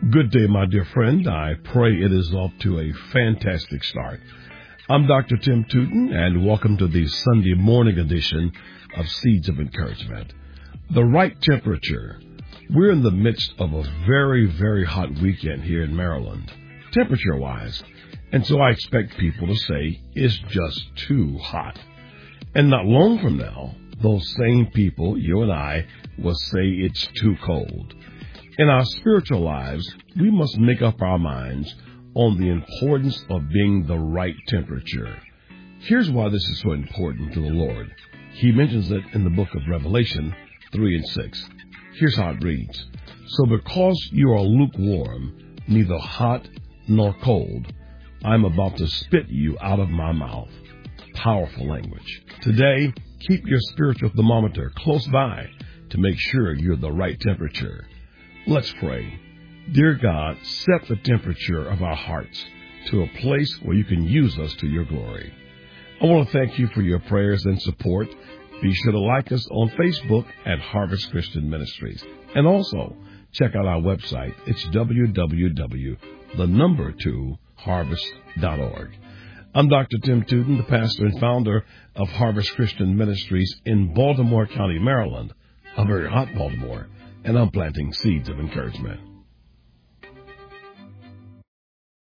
Good day, my dear friend. I pray it is off to a fantastic start. I'm Dr. Tim Tootin, and welcome to the Sunday morning edition of Seeds of Encouragement. The right temperature. We're in the midst of a very, very hot weekend here in Maryland, temperature-wise. And so I expect people to say it's just too hot. And not long from now, those same people, you and I, will say it's too cold. In our spiritual lives, we must make up our minds on the importance of being the right temperature. Here's why this is so important to the Lord. He mentions it in the book of Revelation 3 and 6. Here's how it reads. So because you are lukewarm, neither hot nor cold, I'm about to spit you out of my mouth. Powerful language. Today, keep your spiritual thermometer close by to make sure you're the right temperature. Let's pray. Dear God, set the temperature of our hearts to a place where you can use us to your glory. I want to thank you for your prayers and support. Be sure to like us on Facebook at Harvest Christian Ministries. And also, check out our website. It's www.harvest.org. I'm Dr. Tim Tootin, the pastor and founder of Harvest Christian Ministries in Baltimore County, Maryland, a very hot Baltimore, and I'm planting seeds of encouragement.